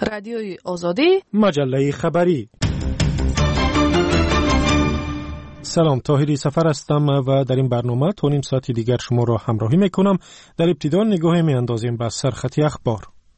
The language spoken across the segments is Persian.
رادیوی آزادی، مجله خبری. سلام، طاهری سفر هستم و در این برنامه تا نیم ساعت دیگر شما را همراهی میکنم. در ابتدا نگاه میاندازیم به سرخطی اخبار.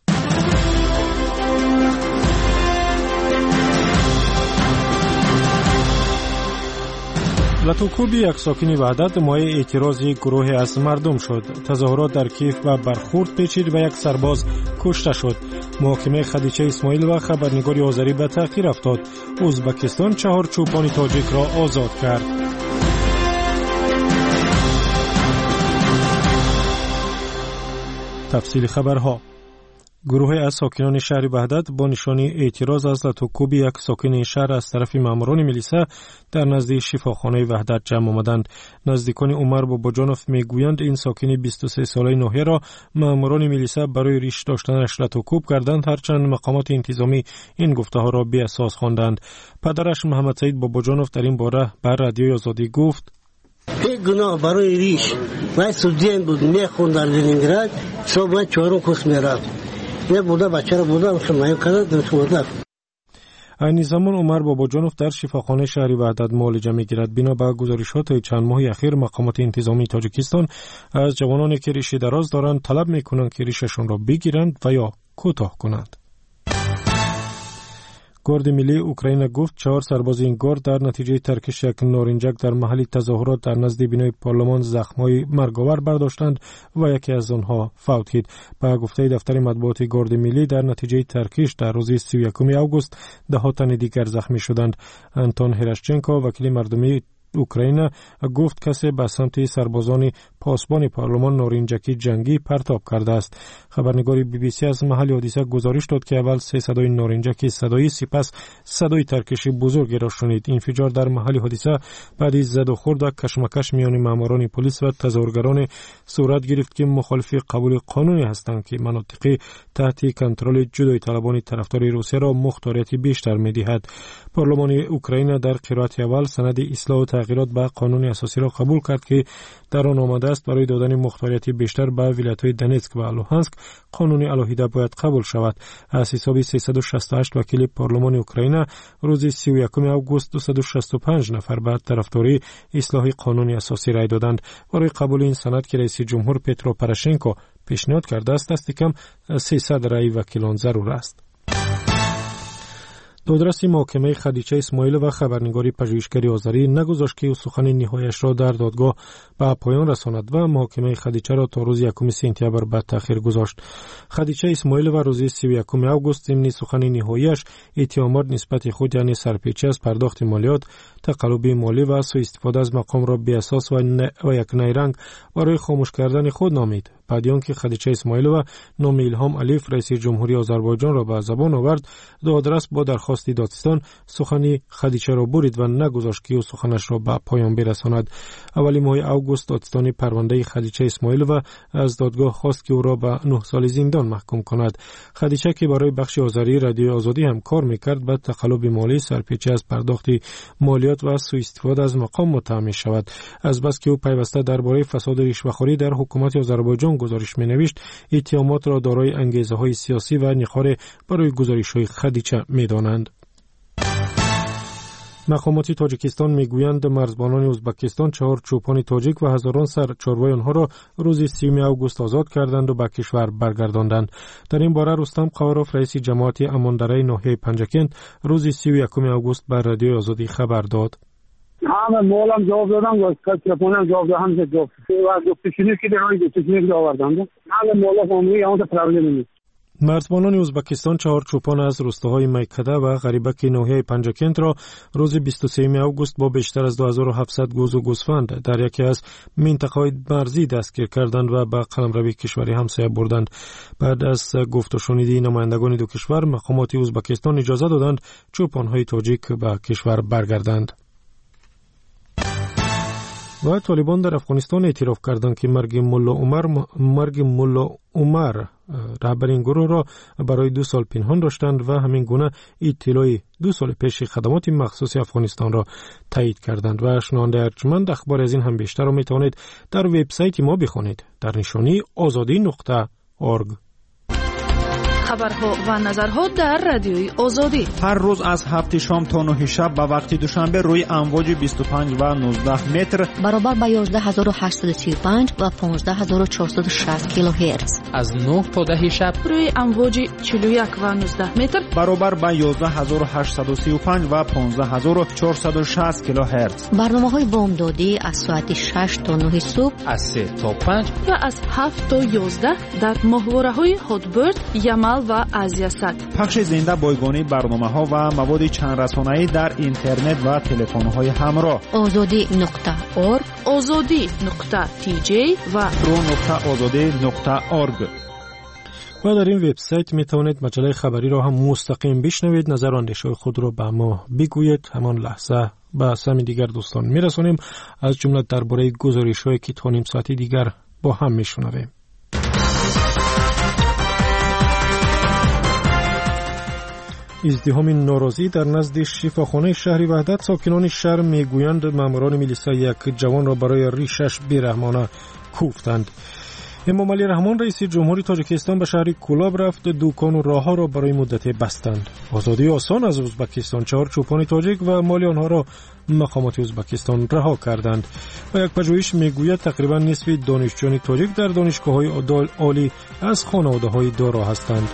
لاتوکوبی یک ساکن وحدت مایه اعتراضی گروه از مردم شد. تظاهرات در کیف و برخورد پیچید و یک سرباز کشته شد. محاکمه خدیجه اسماعیل و خبرنگار آذری به تأخیر افتاد. ازبکستان 4 چوپان تاجیک را آزاد کرد. تفصیل خبرها. گروه از ساکنان شهر وحدت با نشانی اعتراض از لاتوکوبی یک ساکن شهر از طرف ماموران میلیسا در نزد شفاخانه وحدت جمع آمدند. نزدیکان عمر باباجانوف میگویند این ساکن 23 ساله ناحیه را ماموران میلیسا برای ریش داشتنش لاتوکوب کردند، هرچند مقامات انتظامی این گفته‌ها را بی اساس خواندند. پدرش محمد سعید باباجانوف در این باره بر رادیوی آزادی گفت: یک گناه برای ریش من سودین بود میخوند در لنینگراد صبح 4 کورس میرفت. یه بوده بچه رو بوده مایم کرد نمی‌تونه. این زمان عمر باباجانوف در شفاخانه شهر وحدت معالجه می‌گیرد. بنا به گزارشات چند ماه اخیر مقامات انتظامی تاجیکستان از جوانانی که ریش دراز دارند طلب می‌کنند که ریششان را بگیرند و یا کوتاه کنند. گارد ملی اوکراین گفت 4 سرباز این گارد در نتیجه ترکش یک نارنجک در محل تظاهرات در نزد بینای پارلمان زخم‌های مرگاور برداشتند و یکی از آنها فوت شد. به گفته دفتر مطبوعات گارد ملی در نتیجه ترکش در روز 31 آگوست 10 تن دیگر زخمی شدند. انتون هراشچنکو وکیل مردمی اوکراین گفت کسی به سمت سربازان پاسبان پارلمان نارنجکی جنگی پرتاب کرده است. خبرنگار بی بی سی از محل حادثه گزارش داد که اول 3 صدای نارنجکی صدایی، سپس صدای ترکشی بزرگی را شنید. انفجار در محل حادثه بعد از زد و خورد و کشمکش میان ماموران پلیس و تظاهرگران صورت گرفت که مخالف قبول قانونی هستند که مناطق تحت کنترل جدای طلبان طرفدار روسیه را مختاریت بیشتر می‌دهد. پارلمان اوکراین در قرائت اول سند اصلاح و تغییرات به قانون اساسی را قبول کرد که در آن آمده است برای دادن مختاریت بیشتر به ولایت‌های دنیتسک و لوهانسک قانون علاهیده باید قبول شود. از حساب 368 وکیل پارلمان اوکراین روز 31 آگوست 265 نفر به طرفداری اصلاح قانون اساسی رای دادند. برای قبول این سند که رئیس جمهور پترو پروشنکو پیشنهاد کرده است دست کم 300 رای وکیلان ضرور است. دادرس محاکمه خدیجه اسماعیل و خبرنگاری پژوهشگری آذری نگذاشت که سخن نهاییش را در دادگاه به پایان رساند و محاکمه خدیجه را تا روز 1 سپتامبر به تأخیر گذاشت. خدیجه اسماعیل و روز 31 آگوست ضمن سخن نهاییش اتهامات نسبت خود یعنی سرپیچی از پرداخت مالیات، تقلب مالی و سوء استفاده از مقام را بی اساس و یک نیرنگ برای خاموش کردن خود نامید. بعد آنکه خدیجه اسماعیل و نام الهام علیف رئیس جمهوری آذربایجان را به زبان آورد، دادرس با درخواست دادستان سخن خدیجه را برید و نگذاشت که او سخنش را به پایان برساند. اولی ماه آگوست دادستان پرونده خدیجه اسماعیل و از دادگاه خواست که او را به 9 سال زندان محکوم کند. خدیجه که برای بخش آذری رادیوی آزادی هم کار میکرد به تقلب مالی، سرپیچی از پرداخت مالیات و سوء استفاده از مقام متهم شود. از بس که او پیوسته درباره فساد رشوه‌خوری در حکومت آذربایجان گزارش می‌نوشت، اتهامات را دارای انگیزه‌های سیاسی و نخاره برای گزارش‌های خدیجه می‌دانند. مقامات تاجیکستان میگویند مرزبانان ازبکستان 4 چوپان تاجیک و هزاران سر چاروای آنها را روز 30 آگوست آزاد کردند و به کشور برگرداندند. در این باره رستم قواروف رئیس جماعت امانداره ناحیه پنجکند روز 31 آگوست بر رادیوی آزادی خبر داد. همه مولم جواب دادم و چپونم جواب دادم که جواب و گفتشونی که درای گفتشونی که آوردند. همه مولا فامیلی اون پرابلم نیست. مرزبانان ازبکستان 4 چوپان از روستاهای میکده و غریبک ناحیه پنجکند را روز 23 آگوست با بیشتر از 2700 گوز و گوسفند در یکی از منطقه‌های مرزی دستگیر کردند و به قلمروی کشوری همسایه بردند. بعد از گفت و شنیدی نمایندگان دو کشور، مقامات ازبکستان اجازه دادند چوپان‌های تاجیک به کشور برگردند. و طالبان در افغانستان اعتراف کردند که مرگ ملا عمر رهبر این گروه را برای 2 سال پنهان داشتند و همین گونه اطلاعی 2 سال پیش خدمات مخصوص افغانستان را تایید کردند. و شنونده ارجمند اخبار از این هم بیشتر را میتوانید در وبسایت ما بخوانید در نشانی azadi.org. خبرها و نظرها در رادیوی آزادی. هر روز از 7 شام تا 9 شب به وقت دوشنبه روی امواج 25 و 19 متر برابر با 11835 و 15460 کیلوهرتز. از 9 تا 10 شب روی امواج 41 و 19 متر برابر با 11835 و 15460 کیلوهرتز. برنامه‌های بامدادی از ساعت 6 تا 9 صبح، از 3 تا 5 و از 7 تا 11 در ماهواره‌های هاتبرد، یمل و ازیاسد. پخش زنده بایگانی برنامه‌ها و مواد چند رسانه‌ای در اینترنت و تلفن‌های همراه. azadi.org، azadi.tj و pro.azadi.org. و در این وبسایت می توانید مجله خبری را هم مستقیم بشنوید. نظر و اندیشه خود را به ما بگویید. همان لحظه به سمی دیگر دوستان می رسانیم، از جمله درباره گزارش‌هایی که تا نیم ساعتی دیگر با هم می شنویم. ازدحام ناراضی در نزد شفاخانه شهر وحدت. ساکنان شهر میگویند ماموران میلیسا یک جوان را برای ریشش بیرحمانه کوفتند. امام علی رحمان رئیس جمهوری تاجیکستان به شهر کولاب رفت. دکان و راه‌ها را برای مدتی بستند. آزادی آسان از ازبکستان. 4 چوپان تاجیک و مالی آنها را مقامات ازبکستان رها کردند. و یک پژوهش میگوید تقریبا نصف دانشجویان تاجیک در دانشگاه‌های عالی از خانواده‌های دارا هستند.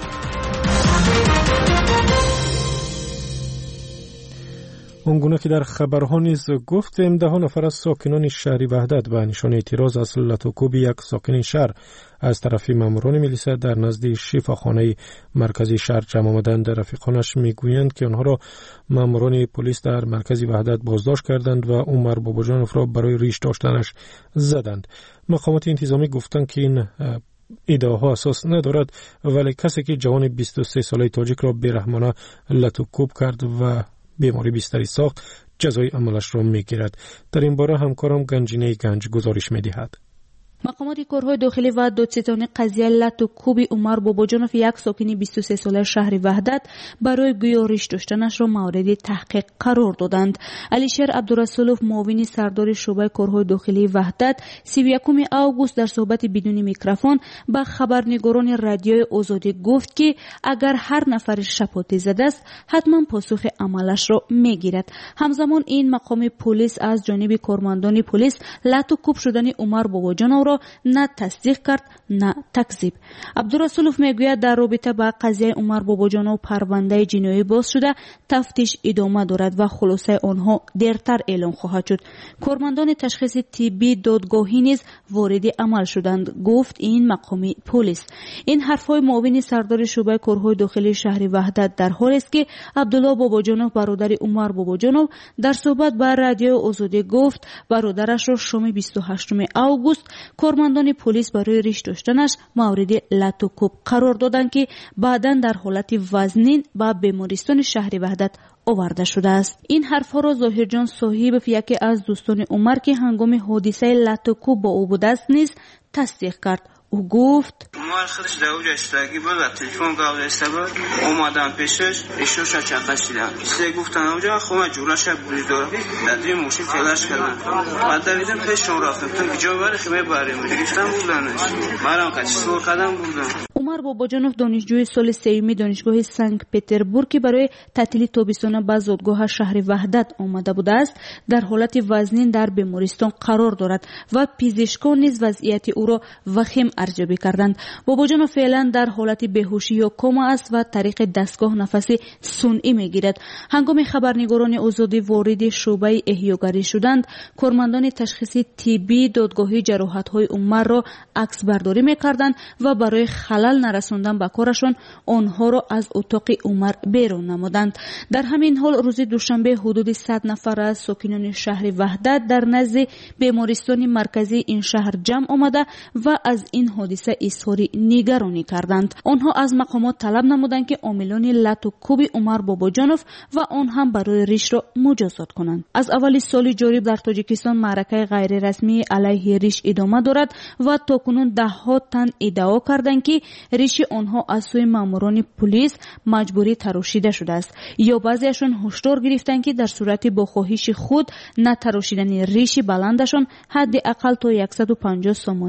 اونگونه که در خبرها نیز گفتیم، 10 نفر از ساکنان شهر وحدت به نشان اعتراض از لطوکوب یک ساکن شهر از طرف ماموران میلیسا در نزد شفاخانه مرکزی شهر جمع آمدند. رفیقانش میگویند که آنها را ماموران پلیس در مرکز وحدت بازداشت کردند و عمر باباجانوف را برای ریش داشتنش زدند. مقامات انتظامی گفتند که این ادعاها اساس ندارد، ولی کسی که جوان 23 ساله تاجیک را بیرحمانه لطوکوب کرد و بیماری بستری ساخت، جزای عملش را میگیرد. در این باره همکارم گنجینه گنج گزارش میدهد. مقامات کارهای داخلی و دادستانی قضیه لطوکوب عمر باباجانوف یک ساکن 23 ساله شهر وحدت برای گزارش داشتنش را مورد تحقیق قرار دادند. علیشیر عبدالرسولوف معاون سردار شعبه کارهای داخلی وحدت 31 آگوست در صحبت بدون میکروفون به خبرنگاران رادیوی آزادی گفت که اگر هر نفر شپاتی زده است حتما پاسخ عملش را میگیرد. همزمان این مقام پلیس از جانب کارمندان پلیس لطوکوب شدن عمر باباجانوف را نه تصدیق کرد نه تکذیب. عبدالرسولوف میگوید در رابطه با قضیه عمر باباجانوف پرونده جنایی باز شده، تفتیش ادامه دارد و خلاصه آنها دیرتر اعلام خواهد شد. کارمندان تشخیص طبی دادگاهی نیز وارد عمل شدند، گفت این مقام پلیس. این حرفهای معاون سردار شعبه کارهای داخلی شهر وحدت در حالی است که عبدالله باباجانوف برادر عمر باباجانوف در صحبت با رادیو آزادی گفت برادرش را شام 28 آگوست کارمندان پلیس برای ریش داشتنش مورد لطوکوب قرار دادند که بعداً در حالت وزنین به بیمارستان شهر وحدت آورده شده است. این حرفها را ظاهرجان صاحب یکی از دوستان عمر که هنگام حادثه لطوکوب با او بوده است نیز تصدیق کرد. او گفت عمر خودش در اونجا استراگی بود و تلفن قابل استباد اومدم پیشش ایشوش چقدر سه گفتن اونجا خواه جولش بولی داره در دوی موشی تلاش کردن و دویدم پیشون رفتم تو بجا بره خیمه بریم گفتم بودنش مرام کچی سور کردم بودن. عمر باباجانوف دانشجوی سال سوم دانشگاه سنت پتربورگ که برای تعطیل تابستان به زادگاه شهر وحدت آمده بوده است در حالت وزنین در بیمارستان قرار دارد و پزشکان نیز وضعیت او را وخیم ارزیابی کردند. باباجانوف فعلا در حالت بیهوشی یا کما است و طریق دستگاه نفس صنعی میگیرد. هنگام خبرنگاران آزادی وارد شعبه احیاگری شدند، کارمندان تشخیص طبی دادگاهی جراحت‌های عمر را عکس برداری میکردند و برای خلل نرساندن به کارشان آنها را از اتاق عمر بیرون نمودند. در همین حال روز دوشنبه حدود 100 نفر از ساکنان شهر وحدت در نزد بیمارستان مرکزی این شهر جمع آمده و از این حادثه اظهار نگرانی کردند. آنها از مقامات طلب نمودند که عاملان لطوکوب عمر باباجانوف و آن هم برای ریش را مجازات کنند. از اول سال جاری در تاجیکستان معرکه غیر رسمی علیه ریش ادامه دارد و تاکنون ده‌ها تن ادعا کردند که ریش آنها از سوی ماموران پلیس مجبوری تراشیده شده است یا بعضیشان هشدار گرفتند که در صورت با خواهش خود نتراشیدن ریش بلندشان حداقل تا 150 سامانه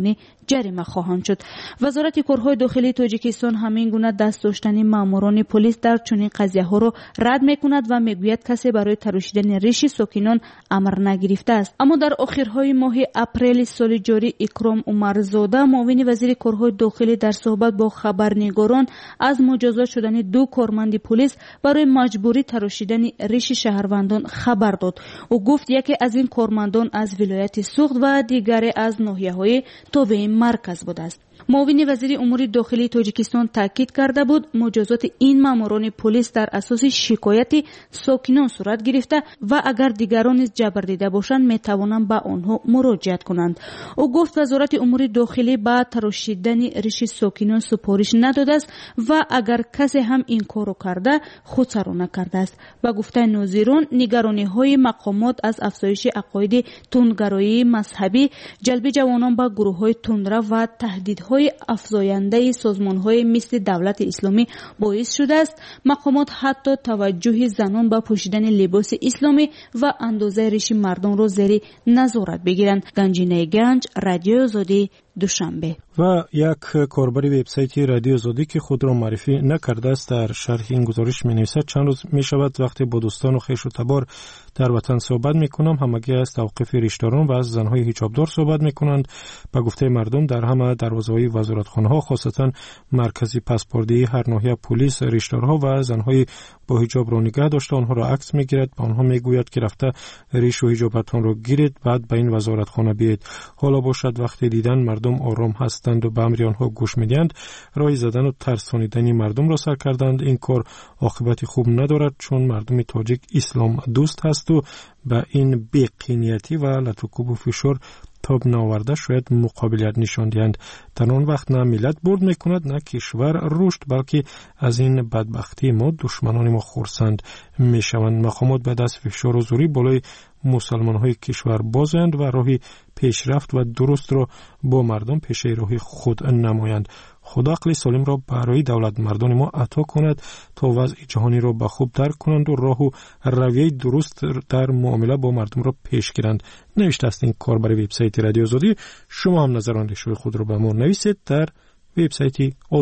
جریمه خواهند شد. وزارت کارهای داخلی تاجیکستان همین گونه دست داشتن ماموران پلیس در چنین قضیه ها را رد میکند و میگوید کسی برای تراشیدن ریش ساکنان امر نگرفته است. اما در آخرهای ماه اپریل سال جاری اکرام عمرزاده معاون وزیر کارهای داخلی در صحبت با خبرنگاران از مجازات شدن 2 کارمند پلیس برای مجبوری تراشیدن ریش شهروندان خبر داد. او گفت یکی از این کارمندان از ولایت سوخت و دیگری از ناحیه‌های تابع مرکز بوده است. معاون وزیر امور داخلی تاجیکستان تاکید کرده بود مجازات این ماموران پلیس در اساس شکایت ساکنان صورت گرفته و اگر دیگران نیز جبر دیده باشند میتوانند به آنها مراجعت کنند. او گفت وزارت امور داخلی به تراشیدن ریش ساکنان سپارش نداده است و اگر کسی هم این کارو کرده خودسرا نکرده است. با گفته ناظران نگرانی های مقامات از افزایش عقاید تندگرایی مذهبی، جلب جوانان به گروه های تندرو و تهدیدهای افزاینده سازمان‌های مثل دولت اسلامی باعث شده است مقامات حتی توجه زنان به پوشیدن لباس اسلامی و اندازه ریش مردم را زیر نظارت بگیرند. گنجینه گنج، رادیو آزادی، دوشنبه. و یک کاربر وبسایت رادیو آزادی که خود را معرفی نکرده است در شرح این گزارش می‌نویسد چند روز می‌شود وقتی با دوستان و خویش و تبار در وطن صحبت می‌کنم همگی از توقیف ریشداران و از زن‌های حجابدار صحبت می‌کنند. به گفته مردم در همه دروازه‌های وزارتخانه‌ها خاصتاً مرکزی پاسپورتی هر ناحیه پلیس ریشدارها و زن‌های با حجاب را نگاه داشته آنها را عکس می‌گیرد، به آنها می‌گوید که رفته ریش و حجابتان را گیرید بعد به این وزارتخانه بیایید. حالا باشد وقتی دیدن مردم آرام هستند و به امر آنها گوش می‌دهند رای زدن و ترسانیدن مردم را سر کردند. این کار عاقبت خوب ندارد چون مردم تاجیک اسلام دوست هست و به این بی‌قینیتی و لطوکوب و فشار تاب ناورده شاید مقابلیت نشان دهند. در آن وقت نه ملت برد میکند نه کشور رشد، بلکه از این بدبختی ما دشمنان ما خرسند میشوند. مقامات بعد از فشار و زوری بالای مسلمان های کشور بازند و راهی پیشرفت و درست را با مردم پیش راه خود نمایند. خدا عقل سالم را برای دولت مردان ما عطا کند تا وضع جهانی را به خوب درک کنند و راه و رویه درست در معامله با مردم را پیش گیرند. نوشته است این کار برای وبسایت رادیو آزادی. شما هم نظر اندیشه خود را به ما نویسید در وبسایت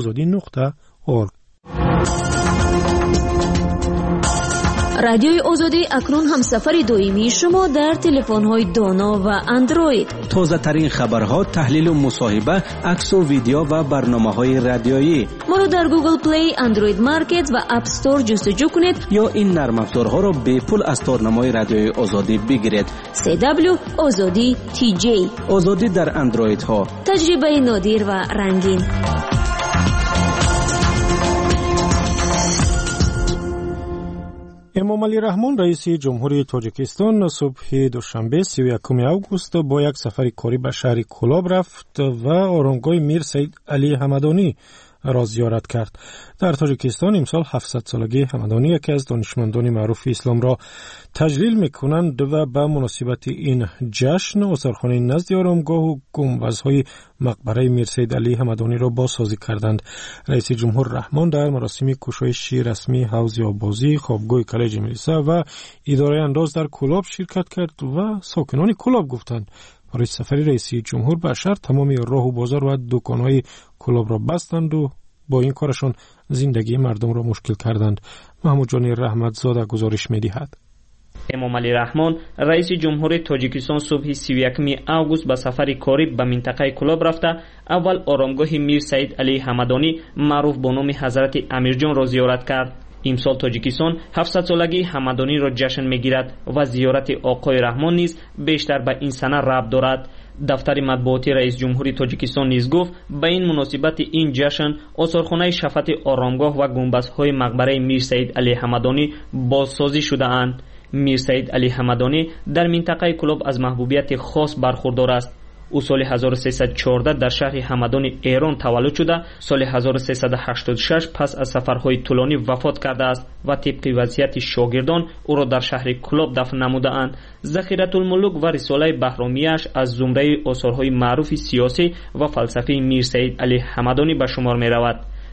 azadi.org. رادیوی آزادی اکنون هم سفر دائمی شما در تلفن‌های دانا و اندروید. تازه ترین خبرها، تحلیل و مصاحبه، عکس و ویدیو و برنامه‌های رادیویی. ما رو در گوگل پلی، اندروید مارکت و اپ استور جستجو کنید یا این نرم افزارها را به پول از تارنمای رادیوی آزادی بگیرید. CW آزادی TJ. آزادی در اندروید ها. تجربه نادر و رنگین. امام علی رحمان رئیس جمهوری تاجیکستان صبح دوشنبه 31 اوگوست با یک سفر کاری به شهر کولاب رفت و آرامگاه میر سید علی حمدانی را زیارت کرد. در تاجیکستان امسال 700 سالگی حمدانی یکی از دانشمندان معروف اسلام را تجلیل می‌کنند و به مناسبت این جشن آثارخانه نزد آرامگاه و گنبدهای مقبره میر سید علی حمدانی را بازسازی کردند. رئیس جمهور رحمان در مراسم گشایش رسمی حوض آبازی، خوابگاه کالج ملیسا و اداره انداز در کولاب شرکت کرد و ساکنان کولاب گفتند برای سفر رئیس جمهور به شهر تمام راه و بازار و دکان‌های کولاب را بستند و با این کارشان زندگی مردم را مشکل کردند. محمود جانی رحمتزاده گزارش می‌دهد. امام علی رحمان رئیس جمهور تاجیکستان صبح 31 اوگوست به سفر کاری به منطقه کولاب رفته اول آرامگاه میر سید علی حمدانی معروف با نام حضرت امیرجان را زیارت کرد. امسال تاجیکستان 700 سالگی حمدانی را جشن می‌گیرد و زیارت آقای رحمان نیز بیشتر به این سنه ربط دارد. دفتر مطبوعاتی رئیس جمهوری تاجیکستان نیز گفت به این مناسبت این جشن آثارخانه شفت آرامگاه و گنبدهای مقبره میر سید علی حمدانی بازسازی شده اند. میر سید علی حمدانی در منطقه کولاب از محبوبیت خاص برخوردار است. او سال 1314 در شهر همدان ایران تولد شده، سال 1386 پس از سفرهای طولانی وفات کرده است و طبق وصیت شاگردان او را در شهر کولاب دفن نموده اند. ذخیرة الملوک و رساله بهرامیش از زمره آثارهای معروف سیاسی و فلسفی میر سید علی حمدانی به شمار می رود.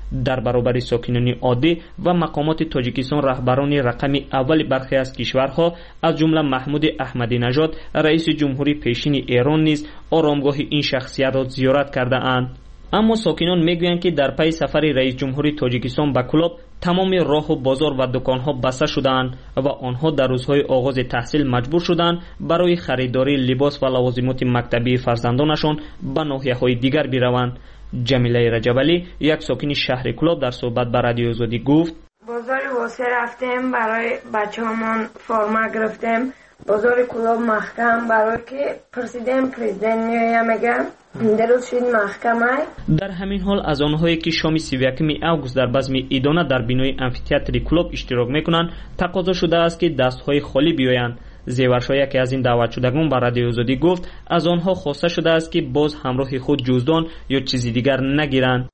در برابر ساکنان عادی و مقامات تاجیکستان رهبران رقم اول برخی از کشورها از جمله محمود احمدی نژاد رئیس جمهوری پیشین ایران نیز آرامگاه این شخصیت را زیارت کرده اند. اما ساکنان میگویند که در پی سفر رئیس جمهوری تاجیکستان به کلوب تمام راه و بازار و دکانها بسته شدند و آنها در روزهای آغاز تحصیل مجبور شدند برای خریداری لباس و لوازمات مکتبی فرزندانشان به ناحیه‌های دیگر بروند. جمیله رجبلی یک ساکن شهر کلوب در صحبت با رادیو آزادی گفت: بازار واسه رفتیم برای بچه‌هامون فرما گرفتیم. بازار کلوب محکم برای که پرسیدم پرزیدنت میگم درست شد محکمه. در همین حال از آنهایی که شام 31 اوگوست در بزم ایدانه در بینای امفی‌تئاتر کلوب اشتراک میکنند تقاضا شده است که دستهای خالی بیایند. زیورشا یکی از این دعوت شدگان با رادیو آزادی گفت از آنها خواسته شده است که باز همراه خود جزدان یا چیزی دیگر نگیرند.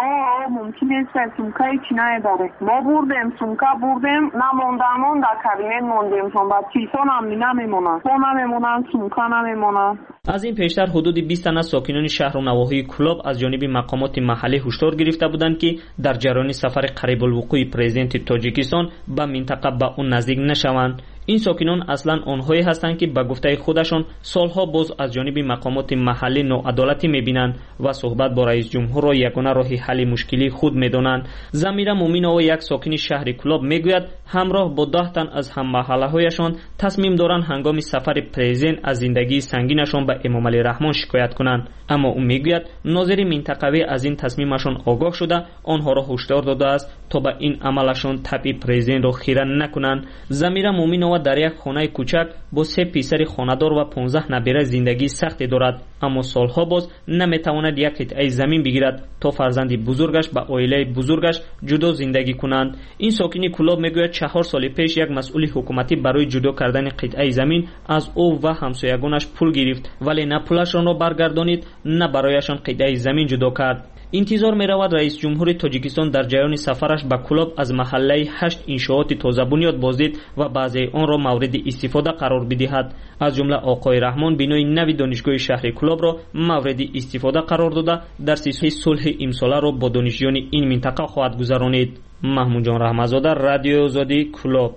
ممکن است سومکای چی نبره. ما بردیم سومکا بردیم نموندمون در کابینت موندیم چون بعد چیزان هم نمیمونن. تو نمیمونن سومکا نمیمونن. از این پیشتر حدود 20 تن از ساکنان شهر و نواحی کلوب از جانب مقامات محلی هشدار گرفته بودند که در جریان سفر قریب الوقوع پرزیدنت تاجیکستان به منطقه به اون نزدیک نشوند. این ساکنان اصلا آنهایی هستند که به گفته خودشان سالها باز از جانب مقامات محلی ناعدالتی میبینند و صحبت با رئیس جمهور را یگانه راه حل مشکلی خود میدانند. زمیره مومینова یک ساکن شهر کلوب میگوید همراه با 10 تن از هم محله هایشان تصمیم دارند هنگام سفر پرزیدنت از زندگی سنگینشان به امام علی رحمان شکایت کنند. اما او میگوید ناظر منطقوی از این تصمیمشان آگاه شده آنها را هشدار داده است تا به این عملشان تبع پرزیدنت را خیره نکنند. زمیره مومینова در یک خانه کوچک با 3 پسر خانه‌دار و 15 نبیره زندگی سختی دارد اما سالها باز نمیتواند یک قطعه زمین بگیرد تا فرزند بزرگش با عائله بزرگش جدا زندگی کنند. این ساکن کلوب میگوید 4 سال پیش یک مسئول حکومتی برای جدا کردن قطعه زمین از او و همسایگانش پول گرفت ولی نه پولشان را برگردانید نه برایشان قطعه زمین جدا کرد. انتظار می رود رئیس جمهور تاجیکستان در جریان سفرش به کلوب از محله 8 انشاءات تازه بنیاد بازدید و بعضی آن را مورد استفاده قرار بدهد. از جمله آقای رحمان بینای نوی دانشگاه شهر کلوب را مورد استفاده قرار داده درس صلح امساله را با دانشجویان این منطقه خواهد گذرانید. محمود جان رحمت‌زاده، رادیو آزادی، کلوب.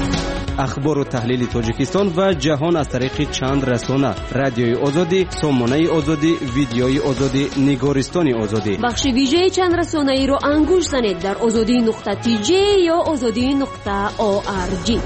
اخبار و تحلیل تاجیکستان و جهان از طریق چند رسانه: رادیوی آزادی، سامانه آزادی، ویدیوی آزادی، نگارستان آزادی. بخش ویژه چند رسانه ای را انگوش زنید در azadi.tj یا azadi.org.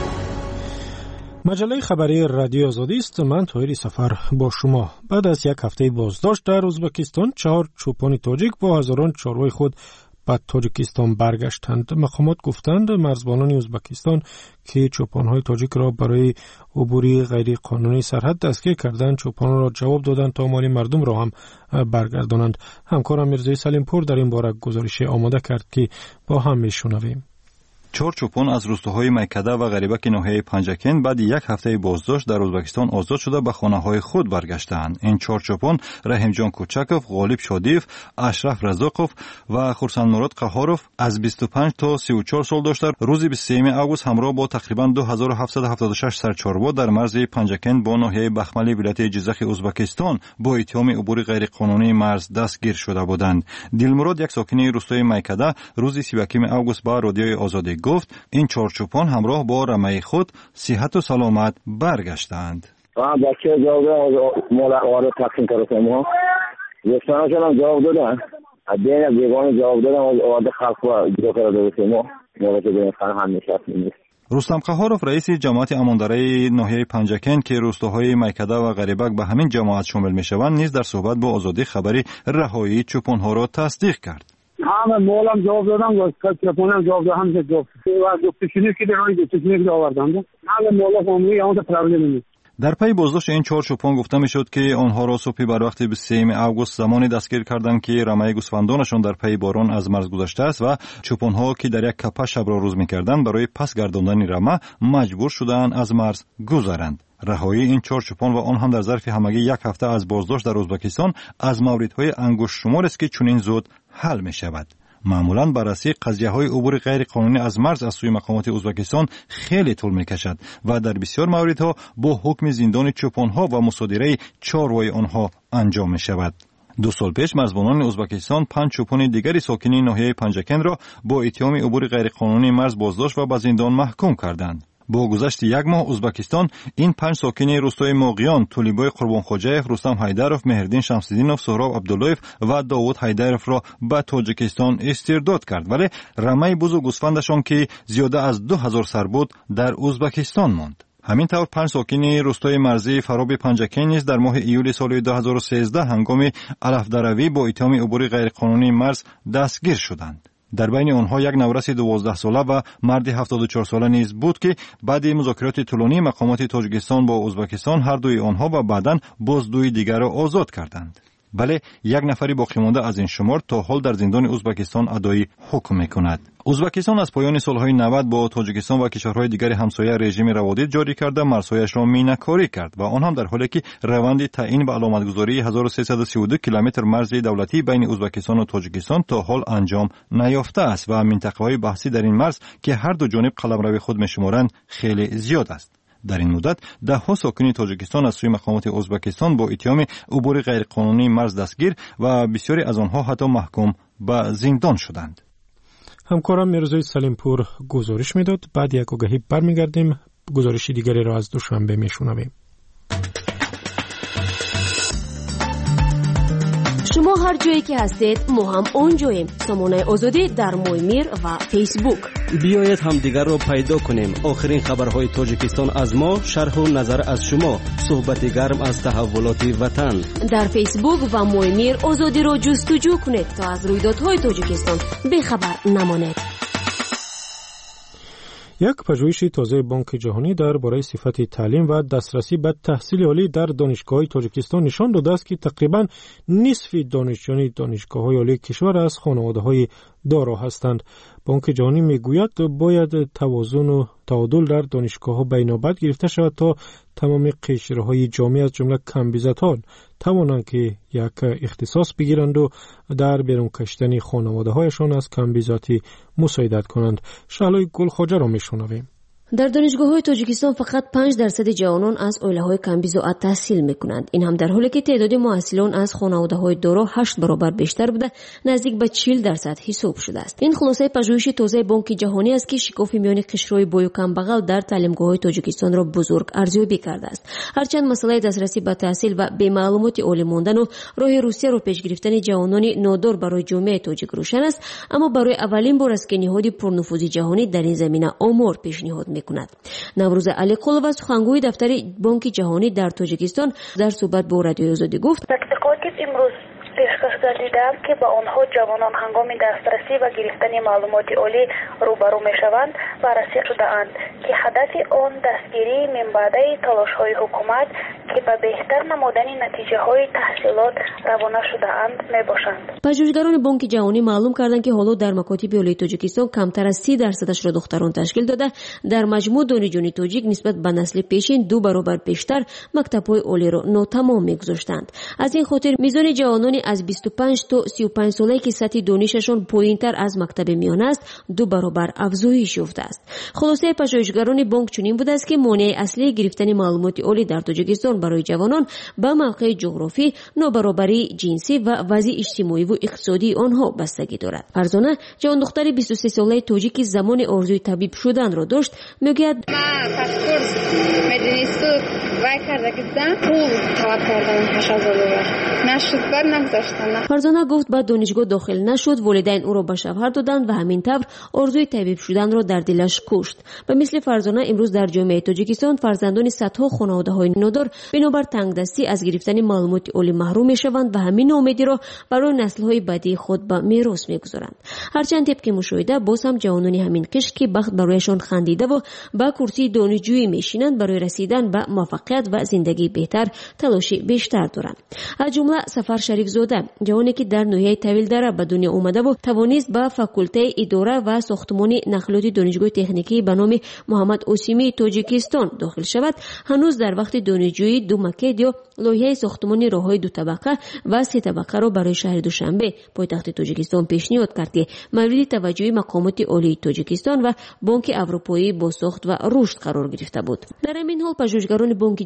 مجله خبری رادیو آزادی است. من طاهر سفر با شما. بعد از یک هفته بازداشت در ازبکستان 4 چوپان تاجیک با هزاران چاروای خود به تاجیکستان برگشتند. مقامات گفتند مرزبانان ازبکستان که چوپان‌های تاجیک را برای عبوری غیر قانونی سرحد دستگیر کردند چوپانان را جواب دادند تا مال مردم را هم برگردانند. همکارم میرزای سلیمپور در این باره گزارش آماده کرد که با هم میشنویم. 4 چوپان از روستاهای میکده و غریبک ناحیه پنجکن بعد یک هفته بازداشت در ازبکستان آزاد شده به خانه‌های خود برگشتند. این 4 چوپان رحیمجان کوچکوف، غالب شادیف، اشرف رزاقوف و خورسند مراد قهاروف از 25 تا 34 سال داشته روز 23 اوگوست همراه با تقریبا 2776 سرچاروا در مرز پنجکن با ناحیه بخملی ولایت جیزخ ازبکستان با اتهام عبور غیر قانونی مرز دستگیر شده بودند. دلمراد یک ساکن روستای میکده روز 31 اوگوست با رادیوی آزادی گفت این 4 چوپان همراه با رمه خود صحت و سلامت برگشتند. بچه جواب مال آره تقسیم کردم ما. دوستانشون هم جواب دادن. دین بیگانه جواب دادن و آده خلق و جدا کرده ما. موقع بین خانه هم نشستیم. رستم قهاروف رئیس جماعت امانداری ناحیه پنجکن که روستاهای میکده و غریبک به همین جماعت شامل میشوند نیز در صحبت با آزادی خبری رهایی چوپان‌ها را تصدیق کرد. همه مولم جواب دادم و چپونم جواب دادم همه جواب و گفتشونی که درانی گفتشونی که آوردم همه مولا فامیلی اون پرابلم نیست. در پی بازداشت این 4 چوپان گفته میشد که آنها را صبح بر وقت 23 اوگوست زمانی دستگیر کردند که رمه گوسفندانشان در پی باران از مرز گذشته است و چوپانها که در یک کپه شب را روز میکردند برای پس گرداندن رمه مجبور شدند از مرز گذرند. رهایی این 4 چوپان و آن هم در ظرف همگی یک هفته از بازداشت در ازبکستان از موردهای انگشت شمار است که چنین زود حل می شود. معمولاً بررسی قضیه‌های عبور غیر قانونی از مرز از سوی مقامات ازبکستان خیلی طول می‌کشد و در بسیار موردها با حکم زندان چوپان‌ها و مصادره چاروای آنها انجام می‌شود. 2 سال پیش مرزبانان ازبکستان 5 چوپان دیگری ساکنین ناحیه پنجکن را با اتهام عبور غیرقانونی مرز بازداشت و به زندان محکوم کردند. با گذشت 1 ماه ازبکستان این 5 ساکن روستای موقیان، تولیبای قربانخوجایف، رستم حیدرов، مهردین شمس‌الدینov، سهراب عبداللهیف و داوود حیدرov را به تاجیکستان استرداد کرد، ولی رمه بزرگ گوسفندشان که زیاده از 2000 سر بود در ازبکستان ماند. همین طور 5 ساکن روستای مرزی فراب پنجکن نیز در ماه ایول سال 2013 هنگام علفدروی با اتهام عبور غیرقانونی مرز دستگیر شدند. در بین آنها یک نورس 12 ساله و مرد 74 ساله نیز بود که بعد مذاکرات طولانی مقامات تاجیکستان با ازبکستان هر دوی آنها و بعداً باز دوی دیگر را آزاد کردند. بله، 1 نفری باقی مانده از این شمار تا حال در زندان ازبکستان ادای حکم میکند. ازبکستان از پایان سالهای 90 با تاجیکستان و کشورهای دیگر همسایه رژیم روادید جاری کرده مرزهایش را مینه‌کاری کرد و آن هم در حالی که روند تعیین و علامتگذاری 1332 کیلومتر مرز دولتی بین ازبکستان و تاجیکستان تا حال انجام نیافته است و منطقه‌های بحثی در این مرز که هر دو جانب قلمرو خود می‌شمارند خیلی زیاد است. در این مدت 10 ساکن تاجیکستان از سوی مقامات ازبکستان با اتهام عبور غیرقانونی مرز دستگیر و بسیاری از آنها حتی محکوم به زندان شدند. همکارم میرزای سلیمپور گزارش میداد. بعد یک آگهی برمیگردیم، گزارش دیگری را از دوشنبه میشنویم. شما هر جایی که هستید ما هم اونجاییم. سامانه آزادی در مویمیر و فیسبوک. بیایید همدیگر را پیدا کنیم. آخرین خبرهای تاجیکستان از ما، شرح و نظر از شما، صحبت گرم از تحولات وطن. در فیسبوک و مویمیر آزادی را جستجو کنید تا از رویدادهای تاجیکستان بیخبر نمانید. یک پژوهش تازه بانک جهانی درباره صفت تعلیم و دسترسی به تحصیل عالی در دانشگاه‌های تاجیکستان نشان داده است که تقریباً نصف دانشجویان دانشگاه‌های عالی کشور از خانواده‌های دارا هستند. بانک جهانی میگوید باید توازن و تعادل در دانشگاه‌ها بین‌آبد گرفته شود تا تمام قشرهای جامعه از جمله کمبیزتان توانند که یک اختصاص بگیرند و در بیرون کشیدن خانواده‌هایشان از کمبیزاتی مساعدت کنند. شعلای گلخواجه را میشنویم. در دانشگاه‌های تاجیکستان فقط 5% جوانان از عائله‌های کمبیزات تحصیل می‌کنند. این هم در حالی که تعداد محصلان از خانواده‌های دارا 8 برابر بیشتر بوده، نزدیک به 40% حساب شده است. این خلاصه پژوهش تازه بانک جهانی است که شکاف میان قشرهای بای و کمبغل در تعلیمگاه‌های تاجیکستان را بزرگ ارزیابی کرده است. هرچند مسئله دسترسی به تحصیل و به معلومات عالی ماندن و راه روسیه را پیش گرفتن جوانان نادار برای جامعه تاجیک روشن است، اما برای اولین بار است که نهاد پرنفوذ جهانی در این زمینه آمار پیشنهاد می‌کند. نوروز علیقلووا سخنگوی دفتر بانک جهانی در تاجیکستان در صحبت با رادیوی آزادی گفت: پیشکش گردیده‌اند که با آنها جوانان هنگام دسترسی و گرفتن معلومات عالی روبرو می‌شوند بررسی شده‌اند که هدف آن دستگیری منبعد تلاش‌های حکومت که به بهتر نمودن نتیجه‌های تحصیلات روانه شده‌اند میباشند. پژوهشگران بانک جهانی معلوم کردند که حالا در مکاتب عالی تاجیکستان کمتر از 30% را دختران تشکیل داده، در مجموع دانشجویان تاجیک نسبت به نسل پیشین 2 برابر بیشتر مکتب‌های عالی را ناتمام می‌گذاشتند. از این خاطر میزان جوانان از 25 تا 35 ساله که سطح دانششان پایین‌تر از مکتب میانه است 2 برابر افزایش یافته است. خلاصه پژوهشگران بانک چنین بوده است که مانع اصلی گرفتن معلومات عالی در تاجیکستان برای جوانان به موقع جغرافی، نابرابری جنسی و وضع اجتماعی و اقتصادی آنها بستگی دارد. فرزانه، جوان دختر 23 ساله تاجیکی زمان آرزوی طبیب شدن را داشت، میگوید: فرزانه گفت بعد دانشگاه داخل نشد، والدین او را به شوهر دادند و همین طور آرزوی طبیب شدن را در دلش کشت. به مثل فرزانه امروز در جامعه تاجیکستان فرزندان صدها خانواده‌های نادار بنابر تنگدستی از گرفتن معلومات عالی محروم میشوند و همین امیدی را برای نسل‌های بعدی خود به میراث میگذارند. هرچند طبق مشاهده باز هم جوانان همین قشر که بخت برایشان خندیده و با کرسی دانشجویی میشینند برای رسیدن به موفقیت و زندگی بهتر تلاش بیشتر دارند. از جمله سفر شریف زاده، جوانی که در ناحیه طویل دره به دنیا اومده و توانست به فاکولته اداره و ساختمان نقلیات دانشگاه تکنیکی به نام محمد اوسیمی تاجیکستان داخل شود، هنوز در وقت دانشجویی 2 مکد یا لایحه ساختمان راههای 2 طبقه و 3 طبقه را برای شهر دوشنبه پایتخت تاجیکستان پیشنهاد کرد که مورد توجه مقامات عالی تاجیکستان و بانک اروپایی با ساخت و رشد قرار گرفته بود. در همین حال پژوهشگران بانک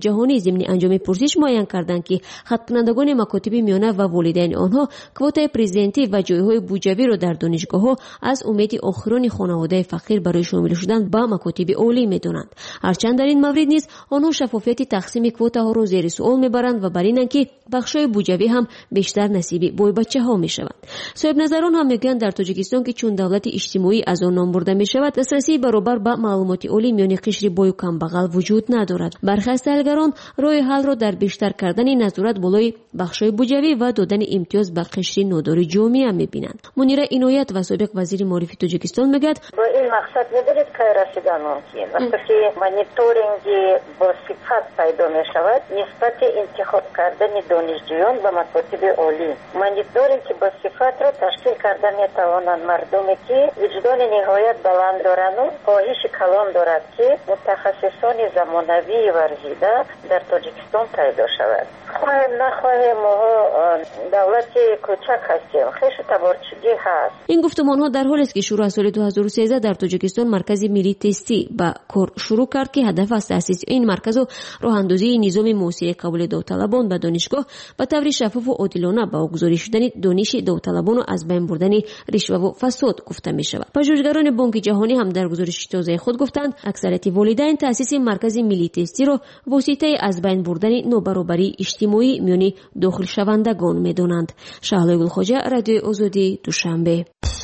جهانی ضمن انجام پرسش معین کردند که خدمتکنندگان مکاتب میانه و والدین آنها کوتای پرزیدنتی و جایهای بودجوی را در دانشگاه‌ها از امید آخرین خانواده فقیر برای شامل شدن به مکاتب عالی می‌دانند. هرچند در این مورد نیز آنها شفافیت تقسیم کوتاها را زیر سوال می‌برند و بر اینند که بخش‌های بودجوی هم بیشتر نصیب بوی بچه‌ها می‌شوند. صاحب نظران هم میگویند در تاجیکستان که چون دولت اجتماعی از آن نام برده می‌شود، دسترسی برابر به معلومات عالی میان قشر بای و کمبغل وجود ندارد. برخی از تحلیلگران راه حل را در بیشتر کردن نظارت بالای بخش‌های بودجوی و دادن امتیاز به قشر نادار جامعه می‌بینند. منیره عنایت و سابق وزیر معرفی تاجیکستان میگوید با این مقصد ندارد که رسیدن ممکن وقتی مانیتورینگ با صفت پیدا می‌شود نسبت انتخاب کردن دانشجویان و مکاتب عالی. مانیتورینگ که با صفت را تشکیل کردن می‌توانند مردمی که وجدان نهایت بلند دارند و خواهش کلان دارد که متخصصان زمانوی ورزیده در تاجیکستان پیدا شود. خواهیم نخواهیم ما دولت کوچک هستیم، خیش تبارچگی هست. این گفتمان‌ها در حالی است که شروع از سال 2013 در تاجیکستان مرکز ملی تستی به کار شروع کرد که هدف از تأسیس این مرکز و راه‌اندازی نظام موثر قبول داوطلبان به دانشگاه به طور شفاف و عادلانه با گزارش شدن دانش داوطلبان و از بین بردن رشوه و فساد گفته می شود. پژوهشگران بانک جهانی هم در گزارش تازه خود گفتند اکثریت والدین تأسیس مرکز ملی تستی را واسطه از بین بردن نابرابری اجتماعی میان داخل شوندگان می‌دانند. شهلا گلخواجه، رادیو آزادی، دوشنبه.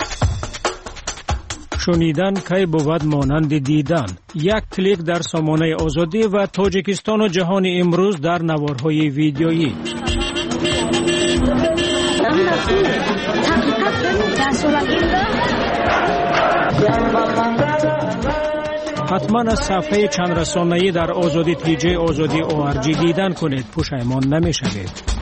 شنیدن کی بود مانند دیدن. یک کلیک در سامانه آزادی و تاجیکستان و جهان امروز در نوارهای ویدیویی. حتما از صفحه چند رسانه‌ای در آزادی تیجه آزادی ORG دیدن کنید، پشیمان نمی‌شوید.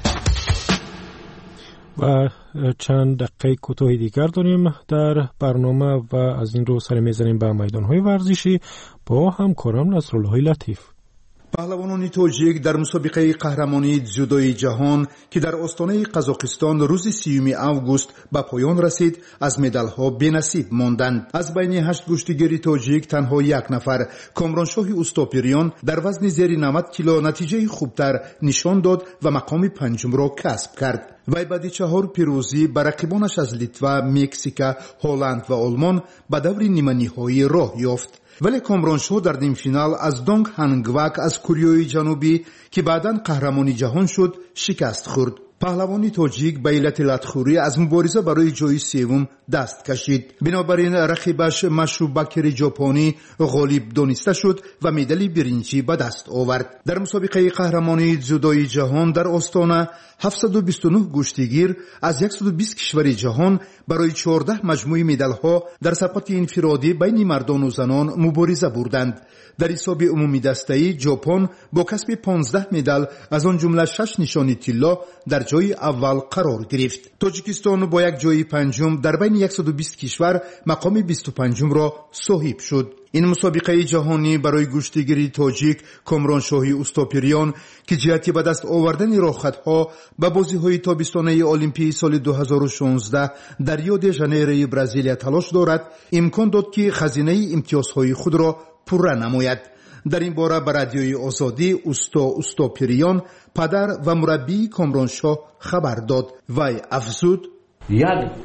و چند دقیقه کوتاه دیگر داریم در برنامه و از این رو سر میزنیم به میدان‌های ورزشی با همکارم نصرالله لطیف. پهلوانان تاجیک در مسابقه قهرمانی جودوی جهان که در استان قزاقستان روز 30 آگوست به پایان رسید از مدال‌ها بی‌نصیب ماندند. از بین 8 گشتیگر تاجیک تنها یک نفر کامرانشاه اوستاپیریان در وزن زیر 90 کیلو نتیجه خوبتر نشان داد و مقام پنجم را کسب کرد. وی بعد 4 پیروزی بر رقیبانش از لیتوا، مکزیک، هلند و آلمان به دور نیمه نهایی راه یافت. ولی کامرانشاه در نیم فینال از دونگ هانگواک از کوریای جنوبی که بعداً قهرمان جهان شد شکست خورد. پهلوانی تاجیک به علت لطخوری از مبارزه برای جای سوم دست کشید. بنابراین رقیبش مشروبکر ژاپنی غالب دانسته شد و مدال برنجی به دست آورد. در مسابقه قهرمانی جودوی جهان در آستانه 729 گشتیگیر از 120 کشور جهان برای 14 مجموعه مدال‌ها در سبقت انفرادی بین مردان و زنان مبارزه بردند. در حساب عمومی دسته‌ای ژاپن با کسب 15 مدال از آن جمله 6 نشانی طلا در جای اول قرار گرفت. تاجیکستان با یک جای پنجم در بین 120 کشور مقام 25 را صاحب شد. این مسابقه جهانی برای گشتیگری تاجیک کامرانشاهی اوستاپیریان که جهتی به دست آوردن راهخطها به بازی‌های تابستانه المپیک سال 2016 در ریو دی ژانیرو برزیل تلاش دارد، امکان داد که خزینه امتیازهای خود را پره نماید. در این باره به رادیوی آزادی اوستاپیریان پدر و مربی کامرانشاه خبر داد. وی افزود: یک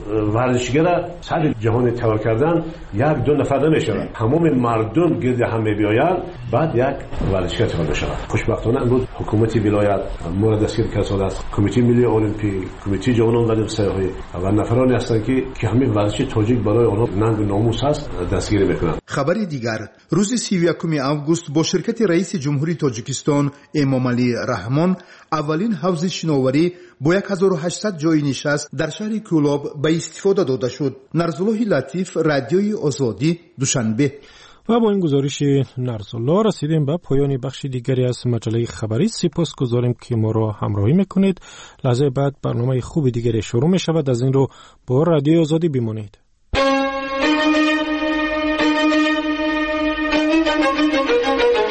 ورزشگر سر جهان توا کردن یک دو نفر نمیشود، تمام مردم گرد هم بیاید بعد یک ورزشگر توا بشود. خوشبختانه امروز حکومت ولایت مورد دستگیر کسان است، کمیته ملی المپیک، کمیته جهانی ورزش سیاحی و نفرانی هستند که همین ورزش تاجیک برای آنها ننگ و ناموس است دستگیر میکنند. خبر دیگر: روز 31 آگوست با شرکت رئیس جمهوری تاجیکستان امامعلی رحمان اولین حوض شناوری با 1800 جای نشست در شهر کولاب به استفاده داده شد. نرزالله لطیف، رادیوی آزادی، دوشنبه. و با این گزارش نرزالله رسیدیم به پایان بخش دیگری از مجله خبری. سپاسگزاریم که ما را همراهی میکنید. لحظه بعد برنامه خوب دیگری شروع می شود. از این رو با رادیوی آزادی بمانید.